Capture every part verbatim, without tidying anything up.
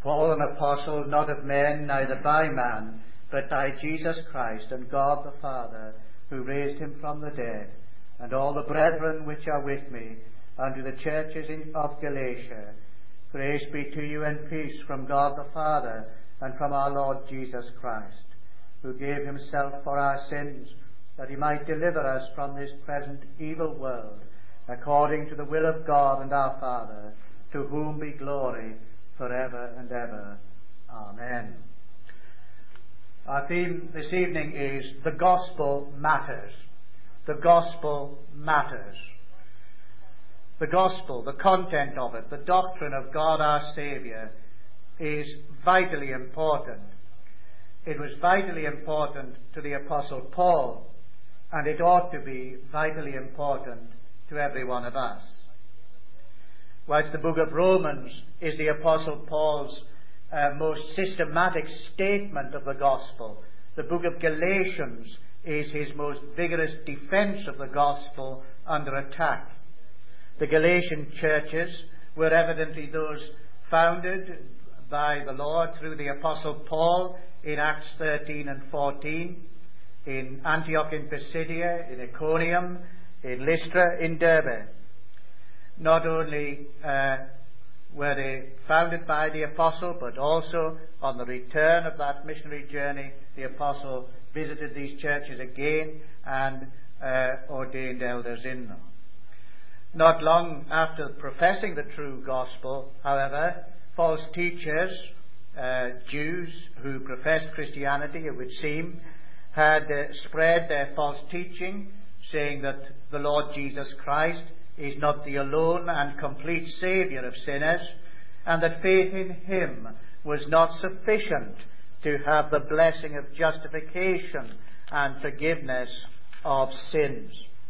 Paul, an apostle, not of men, neither by man, but by Jesus Christ and God the Father, who raised him from the dead, and all the brethren which are with me, unto the churches in, of Galatia. Grace be to you and peace from God the Father and from our Lord Jesus Christ, who gave himself for our sins, that he might deliver us from this present evil world, according to the will of God and our Father, to whom be glory forever and ever. Amen. Our theme this evening is The Gospel Matters. The Gospel Matters. The Gospel, the content of it, the doctrine of God our Saviour, is vitally important. It was vitally important to the Apostle Paul, and it ought to be vitally important to every one of us. Whilst the book of Romans is the Apostle Paul's uh, most systematic statement of the gospel, the book of Galatians is his most vigorous defense of the gospel under attack. The Galatian churches were evidently those founded by the Lord through the Apostle Paul in Acts thirteen and fourteen, in Antioch in Pisidia, in Iconium, in Lystra, in Derbe. Not only uh, were they founded by the Apostle, but also on the return of that missionary journey, the Apostle visited these churches again and uh, ordained elders in them. Not long after professing the true gospel, however, false teachers, uh, Jews who professed Christianity, it would seem, had uh, spread their false teaching, saying that the Lord Jesus Christ is not the alone and complete Saviour of sinners, and that faith in him was not sufficient to have the blessing of justification and forgiveness of sins.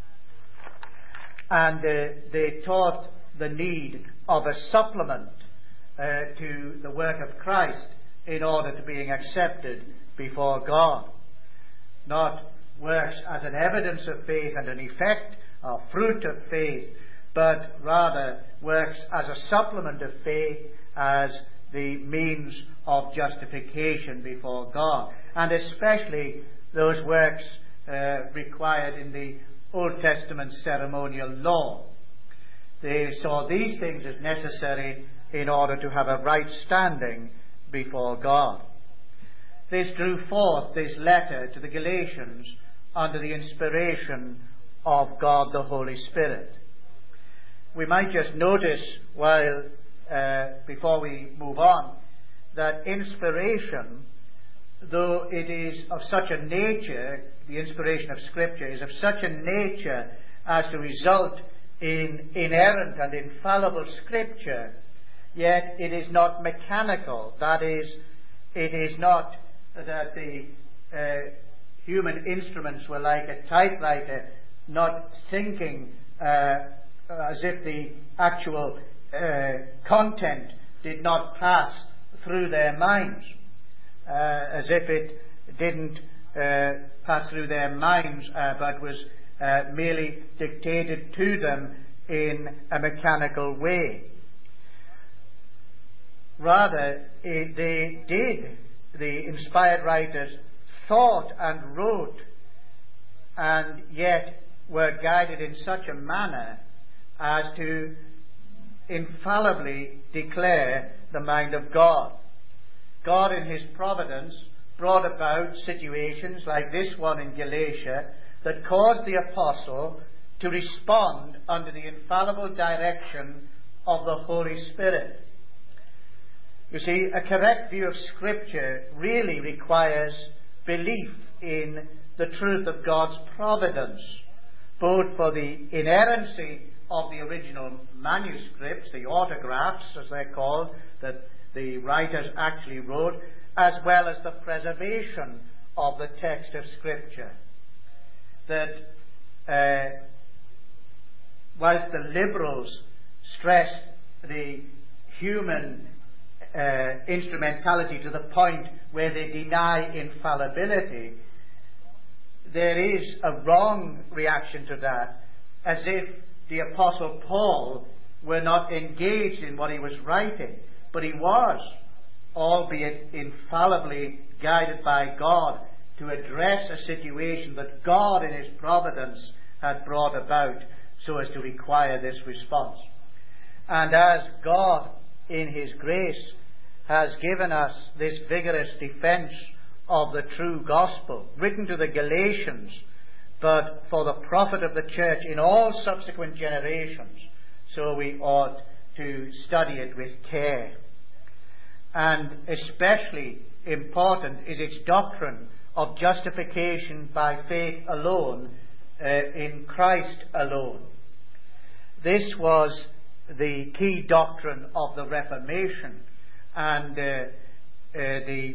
And uh, they taught the need of a supplement uh, to the work of Christ in order to being accepted before God. Not works as an evidence of faith and an effect or fruit of faith, but rather works as a supplement of faith, as the means of justification before God, and especially those works uh, required in the Old Testament ceremonial law. They saw these things as necessary in order to have a right standing before God. This drew forth this letter to the Galatians under the inspiration of God the Holy Spirit. We might just notice, while uh, before we move on, that inspiration, though it is of such a nature, the inspiration of Scripture is of such a nature as to result in inerrant and infallible Scripture, yet it is not mechanical. That is, it is not that the uh, human instruments were like a typewriter, not thinking uh, as if the actual uh, content did not pass through their minds, uh, as if it didn't uh, pass through their minds, uh, but was uh, merely dictated to them in a mechanical way. Rather, it, they did, the inspired writers thought and wrote, and yet were guided in such a manner as to infallibly declare the mind of God. God in his providence brought about situations like this one in Galatia that caused the apostle to respond under the infallible direction of the Holy Spirit. You see, a correct view of Scripture really requires belief in the truth of God's providence, both for the inerrancy of the original manuscripts, the autographs as they're called, that the writers actually wrote, as well as the preservation of the text of Scripture. That uh, whilst the liberals stressed the human uh, instrumentality to the point where they deny infallibility, there is a wrong reaction to that, as if the Apostle Paul were not engaged in what he was writing. But he was. albeit infallibly guided by God, to address a situation that God in His providence had brought about so as to require this response. And as God in His grace has given us this vigorous defense of the true gospel, written to the Galatians, but for the profit of the church in all subsequent generations, so we ought to study it with care. And especially important is its doctrine of justification by faith alone, uh, in Christ alone. This was the key doctrine of the Reformation, and uh, uh, the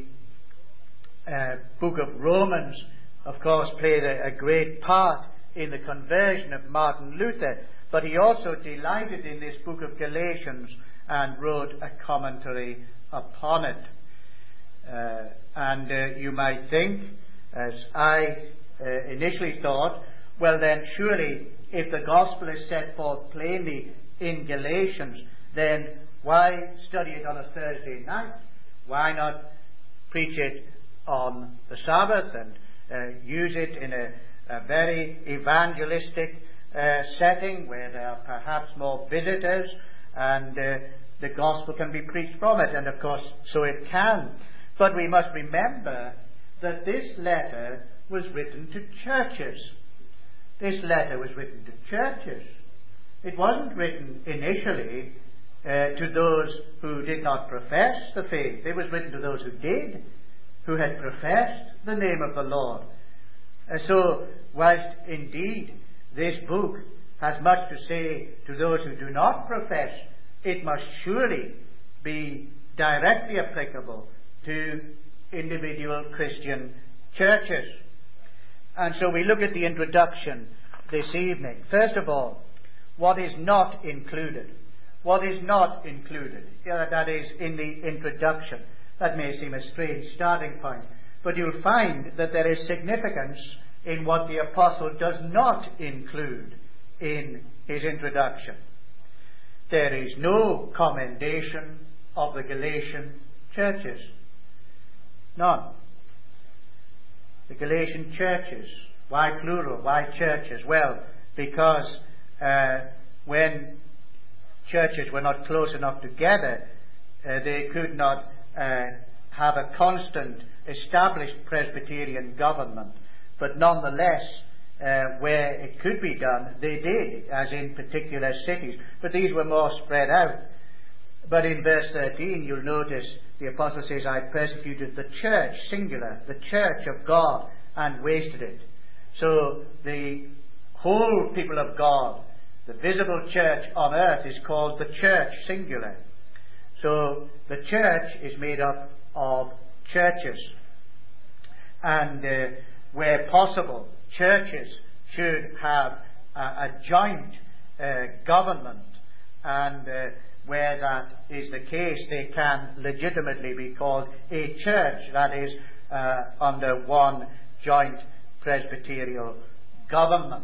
uh, book of Romans, of course, played a, a great part in the conversion of Martin Luther, but he also delighted in this book of Galatians and wrote a commentary upon it. Uh, and uh, you might think, as I uh, initially thought, well then surely if the gospel is set forth plainly in Galatians, then why study it on a Thursday night? Why not preach it on the Sabbath and uh, use it in a, a very evangelistic uh, setting where there are perhaps more visitors and uh, the gospel can be preached from it? And of course, so it can. But we must remember that this letter was written to churches. This letter was written to churches. It wasn't written initially uh, to those who did not profess the faith. It was written to those who did, who had professed the name of the Lord. Uh, so, whilst indeed this book has much to say to those who do not profess, it must surely be directly applicable to individual Christian churches. And so we look at the introduction this evening. First of all, what is not included? What is not included? Yeah, that is in the introduction. That may seem a strange starting point, but you'll find that there is significance in what the apostle does not include in his introduction. There is no commendation of the Galatian churches. None. The Galatian churches. Why plural? Why churches? Well, because uh, when churches were not close enough together, uh, they could not uh, have a constant established Presbyterian government. But nonetheless, uh, where it could be done, they did, as in particular cities. But these were more spread out. But in verse thirteen, you'll notice the apostle says, I persecuted the church, singular, the church of God, and wasted it. So the whole people of God, the visible church on earth, is called the church, singular. So the church is made up of churches. And uh, where possible, churches should have a, a joint uh, government, and uh, where that is the case, they can legitimately be called a church, that is, uh, under one joint presbyterial government.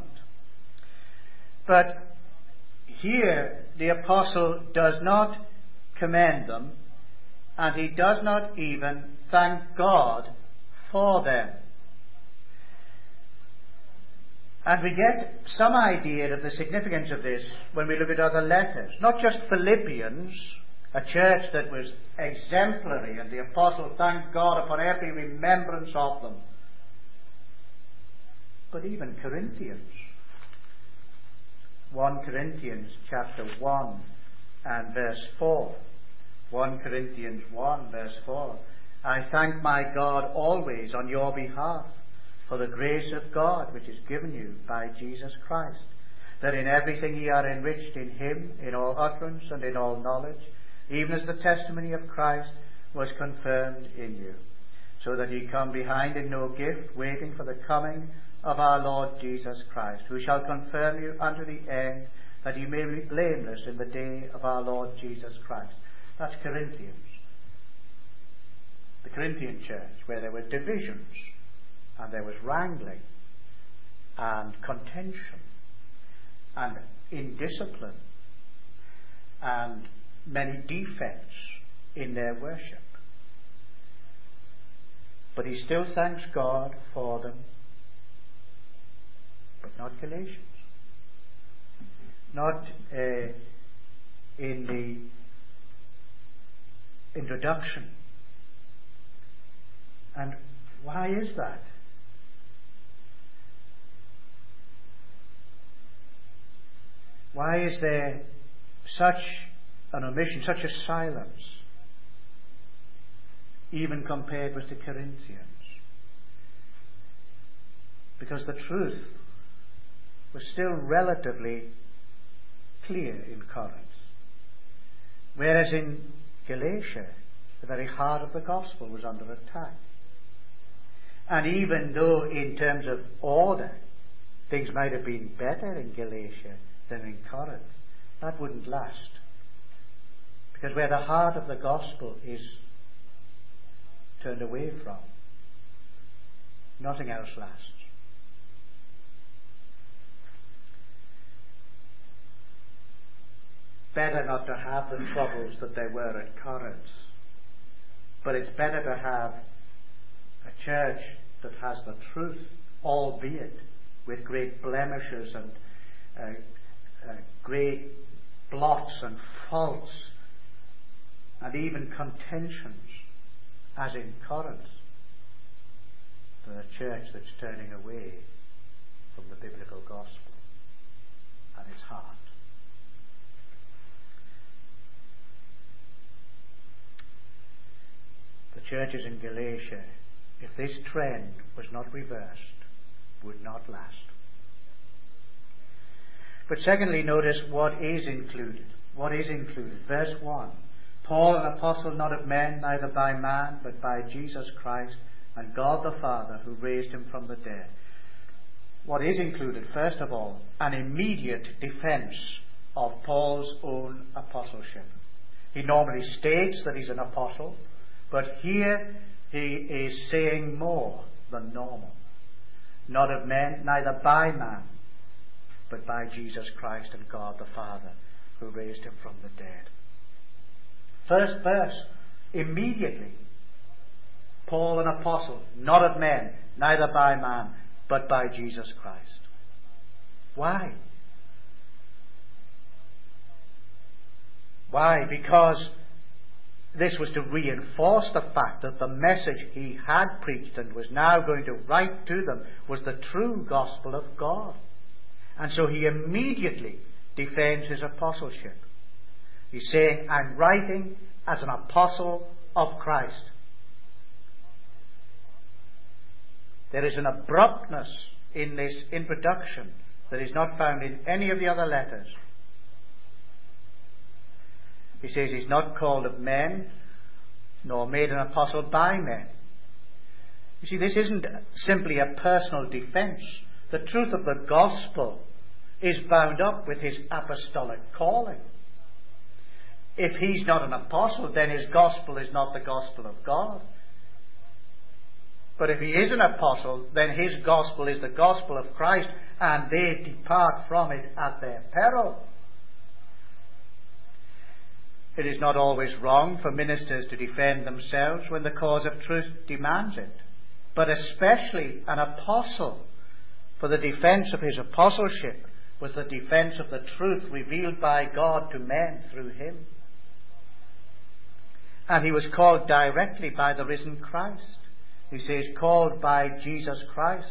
But here the apostle does not commend them, and he does not even thank God for them. And we get some idea of the significance of this when we look at other letters. Not just Philippians, a church that was exemplary, and the apostle thanked God upon every remembrance of them, but even Corinthians. First Corinthians chapter one and verse four. First Corinthians one verse four. I thank my God always on your behalf, for the grace of God which is given you by Jesus Christ, that in everything ye are enriched in him, in all utterance and in all knowledge, even as the testimony of Christ was confirmed in you, so that ye come behind in no gift, waiting for the coming of our Lord Jesus Christ, who shall confirm you unto the end, that ye may be blameless in the day of our Lord Jesus Christ. That's Corinthians. The Corinthian church, where there were divisions, and there was wrangling, and contention, and indiscipline, and many defects in their worship. But he still thanks God for them. But not Galatians. Not uh, in the introduction. And why is that? Why is there such an omission, such a silence, even compared with the Corinthians? Because the truth was still relatively clear in Corinth. Whereas in Galatia, the very heart of the gospel was under attack. And even though in terms of order, things might have been better in Galatia than in Corinth, that wouldn't last. Because where the heart of the gospel is turned away from, nothing else lasts. Better not to have the troubles that there were at Corinth, but it's better to have a church that has the truth, albeit with great blemishes and uh, uh, great blots and faults and even contentions, as in Corinth, than a church that's turning away from the biblical gospel and its heart. The churches in Galatia, if this trend was not reversed, would not last. But secondly, notice what is included. What is included? Verse one. Paul, an apostle not of men, neither by man, but by Jesus Christ and God the Father, who raised him from the dead. What is included? First of all, an immediate defense of Paul's own apostleship. He normally states that he's an apostle, but here he is saying more than normal. Not of men, neither by man, but by Jesus Christ and God the Father, who raised him from the dead. First verse, immediately, Paul an apostle, not of men, neither by man, but by Jesus Christ. Why? Why? Because this was to reinforce the fact that the message he had preached and was now going to write to them was the true gospel of God. And so he immediately defends his apostleship. He's saying, I'm writing as an apostle of Christ. There is an abruptness in this introduction that is not found in any of the other letters. He says he's not called of men, nor made an apostle by men. You see, this isn't simply a personal defense. The truth of the gospel is bound up with his apostolic calling. If he's not an apostle, then his gospel is not the gospel of God. But if he is an apostle, then his gospel is the gospel of Christ, and they depart from it at their peril. It is not always wrong for ministers to defend themselves when the cause of truth demands it, but especially an apostle, for the defense of his apostleship was the defense of the truth revealed by God to men through him. And he was called directly by the risen Christ. He says, called by Jesus Christ.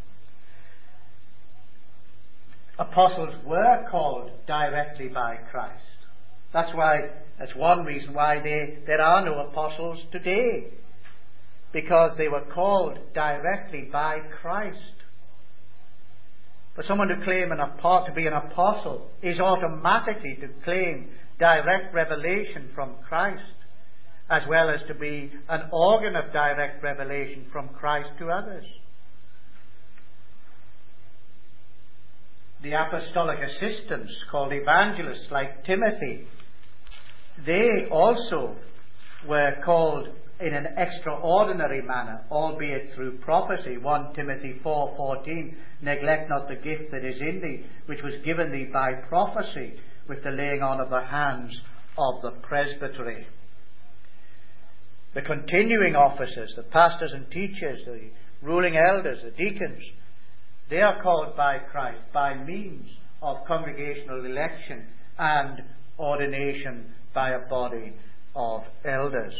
Apostles were called directly by Christ. That's why, that's one reason why they, there are no apostles today. Because they were called directly by Christ. For someone to claim an apo- to be an apostle is automatically to claim direct revelation from Christ, as well as to be an organ of direct revelation from Christ to others. The apostolic assistants, called evangelists like Timothy, they also were called in an extraordinary manner, albeit through prophecy. First Timothy four fourteen, neglect not the gift that is in thee, which was given thee by prophecy, with the laying on of the hands of the presbytery. The continuing officers, the pastors and teachers, the ruling elders, the deacons, they are called by Christ by means of congregational election and ordination by a body of elders.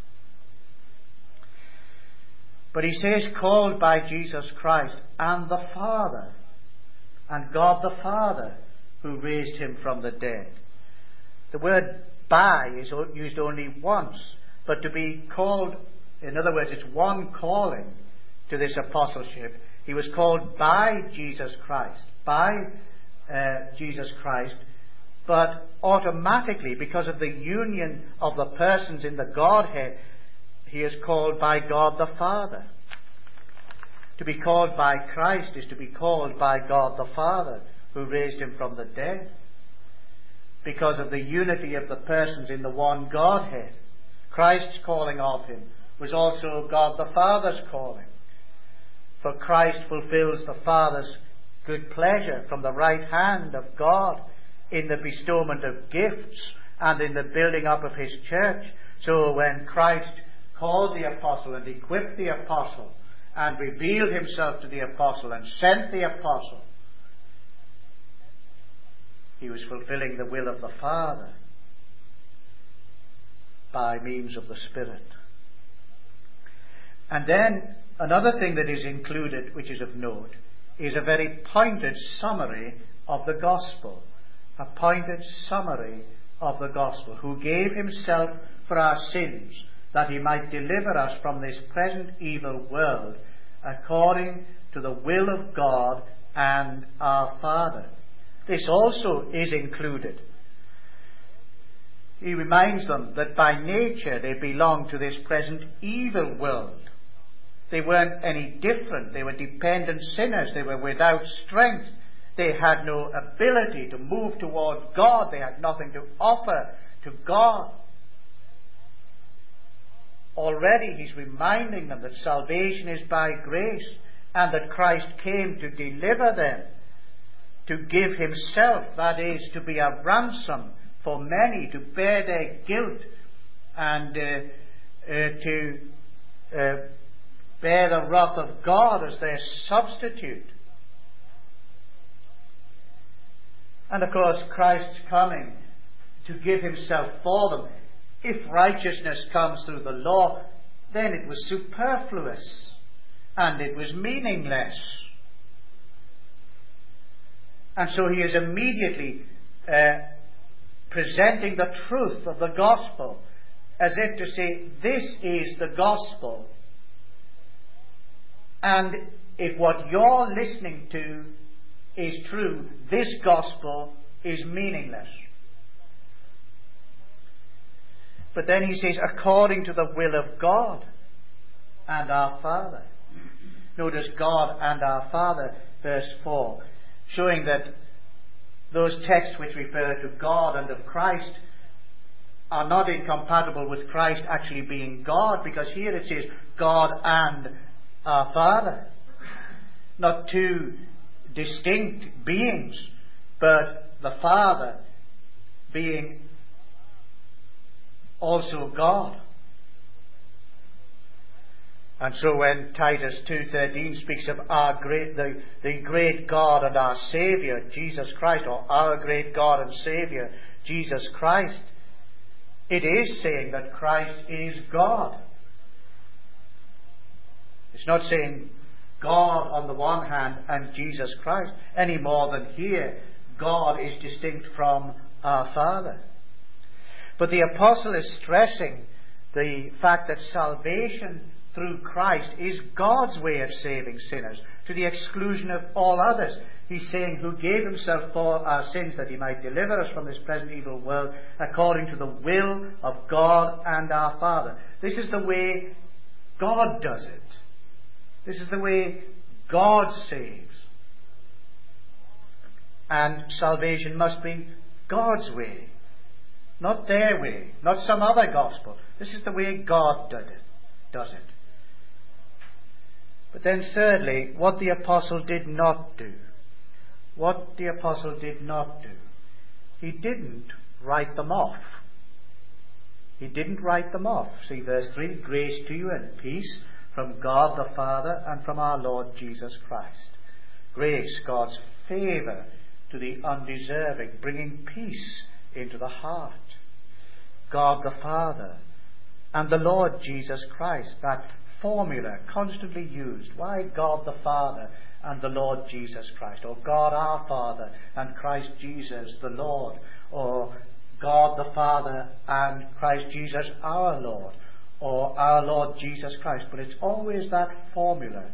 But he says called by Jesus Christ and the Father, and God the Father who raised him from the dead. The word by is used only once, but to be called, in other words, it's one calling to this apostleship. He was called by Jesus Christ, by uh, Jesus Christ, but automatically, because of the union of the persons in the Godhead, he is called by God the Father. To be called by Christ is to be called by God the Father, who raised him from the dead. Because of the unity of the persons in the one Godhead, Christ's calling of him was also God the Father's calling. For Christ fulfills the Father's good pleasure from the right hand of God in the bestowment of gifts and in the building up of his church. So when Christ called the apostle and equipped the apostle and revealed himself to the apostle and sent the apostle, he was fulfilling the will of the Father by means of the Spirit. And then another thing that is included, which is of note, is a very pointed summary of the gospel. A pointed summary of the gospel, who gave himself for our sins, that he might deliver us from this present evil world, according to the will of God and our Father. This also is included. He reminds them that by nature they belong to this present evil world. They weren't any different. They were dependent sinners. They were without strength. They had no ability to move toward God. They had nothing to offer to God. Already he's reminding them that salvation is by grace and that Christ came to deliver them, to give himself, that is, to be a ransom for many, to bear their guilt and uh, uh, to uh, bear the wrath of God as their substitute. And of course, Christ's coming to give himself for them. If righteousness comes through the law, then it was superfluous and it was meaningless. And so he is immediately uh, presenting the truth of the gospel, as if to say, this is the gospel. And if what you're listening to is true, this gospel is meaningless. But then he says, according to the will of God and our Father. Notice God and our Father, verse four, showing that those texts which refer to God and of Christ are not incompatible with Christ actually being God, because here it says God and our Father. Not two distinct beings, but the Father being also God. And so when Titus two thirteen speaks of our great, the, the great God and our Saviour, Jesus Christ, or our great God and Saviour, Jesus Christ, it is saying that Christ is God. It's not saying God on the one hand and Jesus Christ, any more than here God is distinct from our Father. But the apostle is stressing the fact that salvation through Christ is God's way of saving sinners, to the exclusion of all others. He's saying, who gave himself for our sins that he might deliver us from this present evil world, according to the will of God and our Father. This is the way God does it. This is the way God saves. And salvation must be God's way, not their way, not some other gospel. This is the way God did it, does it. But then thirdly, what the apostle did not do. What the apostle did not do. He didn't write them off. He didn't write them off. See verse three, grace to you and peace from God the Father and from our Lord Jesus Christ. Grace, God's favour to the undeserving, bringing peace into the heart. God the Father and the Lord Jesus Christ, that formula constantly used. Why God the Father and the Lord Jesus Christ? Or God our Father and Christ Jesus the Lord? Or God the Father and Christ Jesus our Lord? Or our Lord Jesus Christ? But it's always that formula.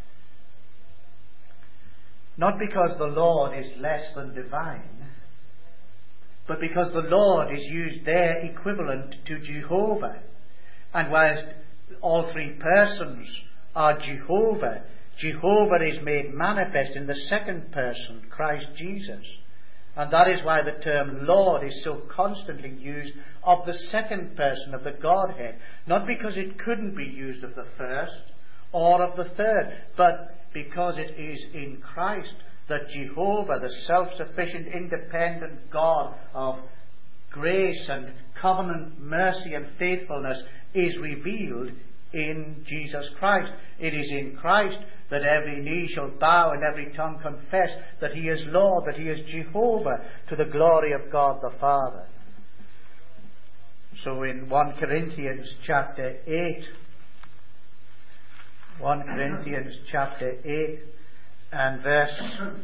Not because the Lord is less than divine, but because the Lord is used there equivalent to Jehovah. And whilst all three persons are Jehovah, Jehovah is made manifest in the second person, Christ Jesus. And that is why the term Lord is so constantly used of the second person of the Godhead. Not because it couldn't be used of the first or of the third, but because it is in Christ that Jehovah, the self-sufficient, independent God of grace and covenant mercy and faithfulness, is revealed in Jesus Christ. It is in Christ that every knee shall bow and every tongue confess that He is Lord, that He is Jehovah, to the glory of God the Father. So in First Corinthians chapter eight, First Corinthians chapter eight and verse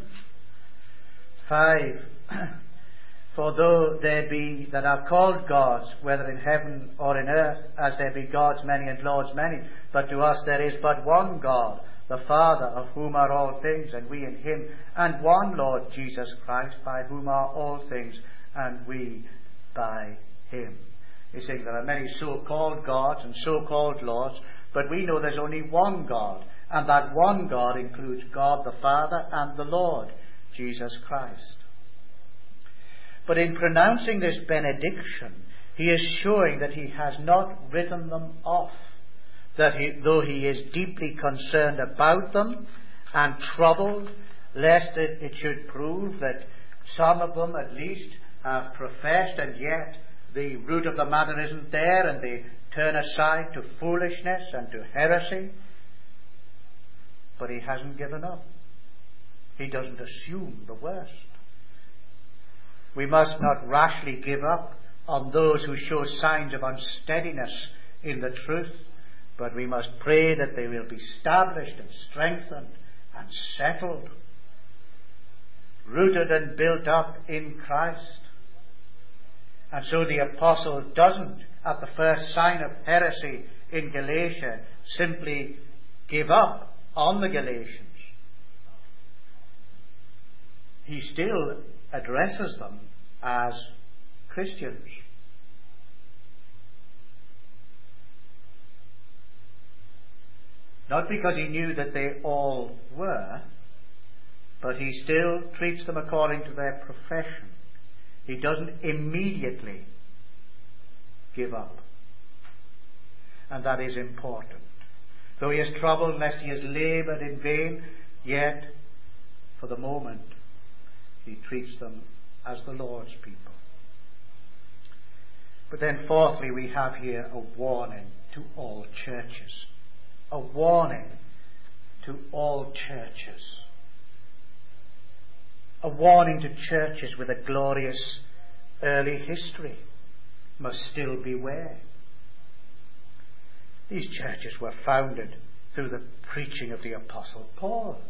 five, for though there be that are called gods, whether in heaven or in earth, as there be gods many and lords many, but to us there is but one God, the Father, of whom are all things, and we in Him, and one Lord Jesus Christ, by whom are all things, and we by Him. He's saying there are many so-called gods and so-called lords, but we know there's only one God, and that one God includes God the Father and the Lord Jesus Christ. But in pronouncing this benediction, he is showing that he has not written them off, that he, though he is deeply concerned about them and troubled, lest it, it should prove that some of them at least have professed and yet the root of the matter isn't there, and they turn aside to foolishness and to heresy. But he hasn't given up. He doesn't assume the worst. We must not rashly give up on those who show signs of unsteadiness in the truth, but we must pray that they will be established and strengthened and settled, rooted and built up in Christ. And so the apostle doesn't, at the first sign of heresy in Galatia, simply give up on the Galatians. He still addresses them as Christians. Not because he knew that they all were, but he still treats them according to their profession. He doesn't immediately give up. And that is important. Though he is troubled lest he has laboured in vain, yet, for the moment, he treats them as the Lord's people. But then fourthly, we have here a warning to all churches. A warning to all churches. A warning to churches with a glorious early history. Must still beware. These churches were founded through the preaching of the Apostle Paul.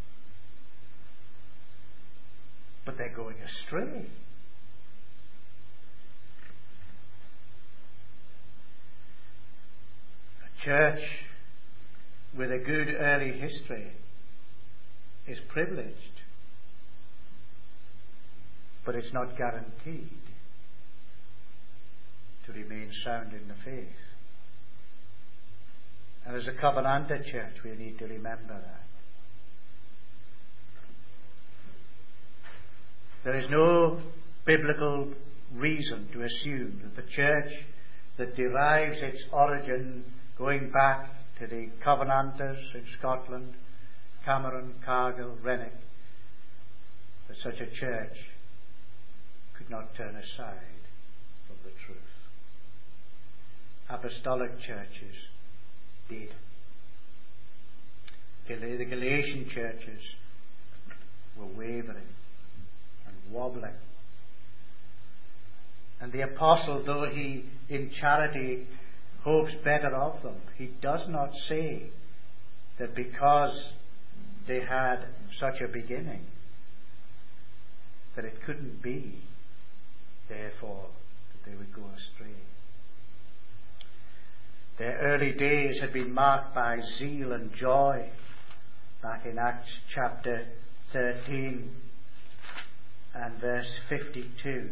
But they're going astray. A church with a good early history is privileged, but it's not guaranteed to remain sound in the faith. And as a Covenanter church, we need to remember that. There is no biblical reason to assume that the church that derives its origin going back to the Covenanters in Scotland, Cameron, Cargill, Renwick, that such a church could not turn aside from the truth. apostolic churches did. The Galatian churches were wavering and wobbling. And the apostle, though he in charity hopes better of them, he does not say that because they had such a beginning that it couldn't be, therefore, that they would go astray. Their early days had been marked by zeal and joy. Back in Acts chapter thirteen and verse fifty-two.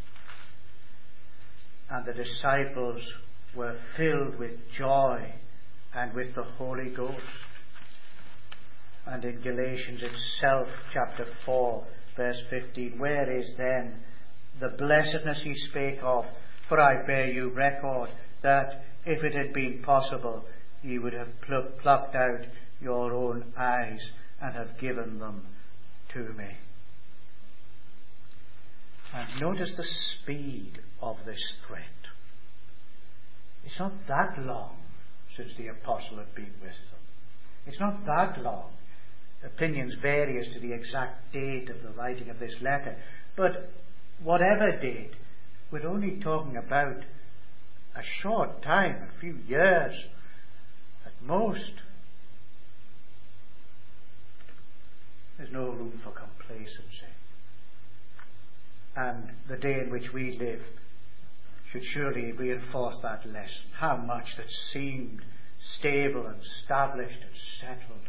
And the disciples were filled with joy and with the Holy Ghost. And in Galatians itself, chapter four, verse fifteen, where is then the blessedness he spake of? For I bear you record that if it had been possible, ye would have pl- plucked out your own eyes and have given them to me. And notice the speed of this threat. It's not that long since the apostle had been with them. It's not that long. Opinions vary as to the exact date of the writing of this letter. But whatever date, we're only talking about a short time, a few years at most. There's no room for complacency. And the day in which we live should surely reinforce that lesson. How much that seemed stable and established and settled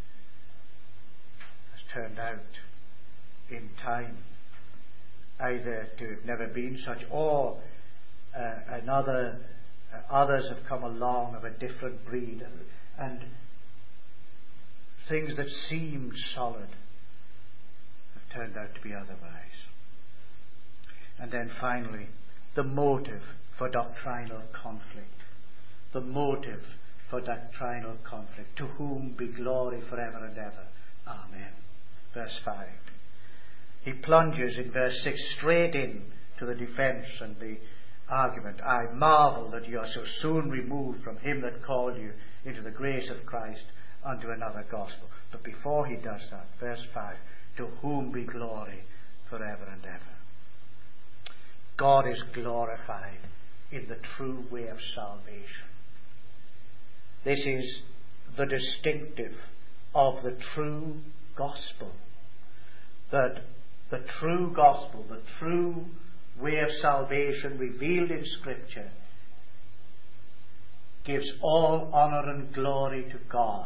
has turned out in time either to have never been such, or uh, another uh, others have come along of a different breed, and, and things that seemed solid have turned out to be otherwise. And then finally, the motive for doctrinal conflict. The motive for doctrinal conflict. To whom be glory forever and ever. Amen. Verse five. He plunges in verse six straight in to the defense and the argument. I marvel that you are so soon removed from him that called you into the grace of Christ unto another gospel. But before he does that, verse five, to whom be glory forever and ever. God is glorified in the true way of salvation. This is the distinctive of the true gospel. That the true gospel, the true way of salvation revealed in Scripture, gives all honour and glory to God.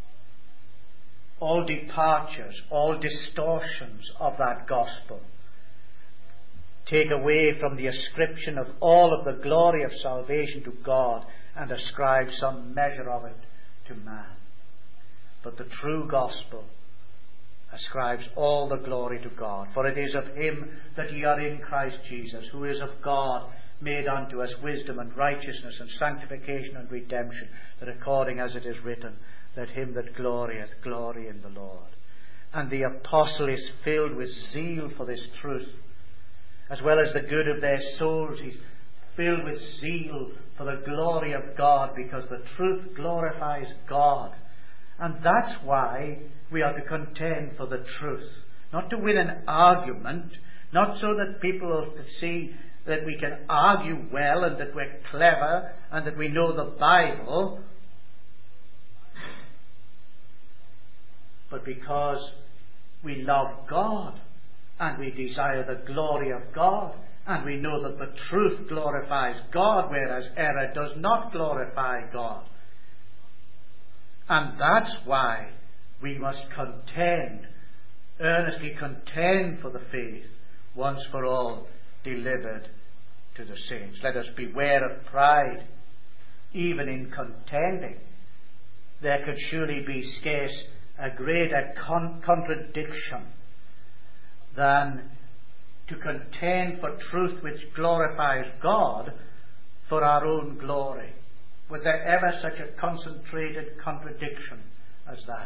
All departures, all distortions of that gospel take away from the ascription of all of the glory of salvation to God and ascribe some measure of it to man. But the true gospel ascribes all the glory to God. For it is of him that ye are in Christ Jesus, who is of God, made unto us wisdom and righteousness and sanctification and redemption, that according as it is written, let him that glorieth glory in the Lord. And the apostle is filled with zeal for this truth, as well as the good of their souls. He's filled with zeal for the glory of God, because the truth glorifies God. And that's why we are to contend for the truth. Not to win an argument, not so that people will see that we can argue well and that we're clever and that we know the Bible, but because we love God and we desire the glory of God, and we know that the truth glorifies God, whereas error does not glorify God. And that's why we must contend, earnestly contend for the faith, once for all delivered to the saints. Let us beware of pride, even in contending. There could surely be scarce a greater con- contradiction than to contend for truth which glorifies God for our own glory. Was there ever such a concentrated contradiction as that?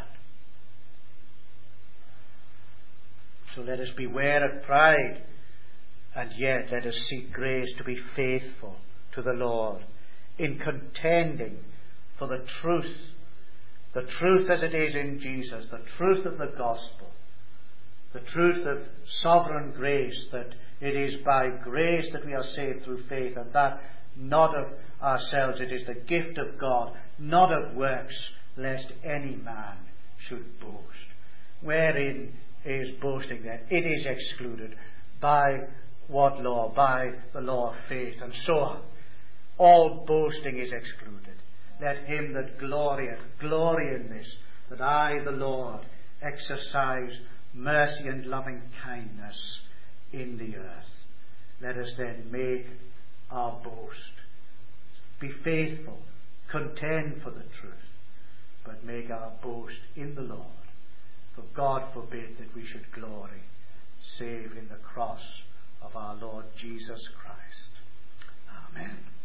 So let us beware of pride, and yet let us seek grace to be faithful to the Lord in contending for the truth, the truth as it is in Jesus, the truth of the gospel, the truth of sovereign grace, that it is by grace that we are saved through faith, and that not of ourselves, it is the gift of God, not of works, lest any man should boast. Wherein is boasting then? It is excluded. By what law? By the law of faith, and so on. All boasting is excluded. Let him that glorieth glory in this, that I, the Lord, exercise mercy and loving kindness in the earth. Let us then make our boast. Be faithful, contend for the truth, but make our boast in the Lord. For God forbid that we should glory, save in the cross of our Lord Jesus Christ. Amen.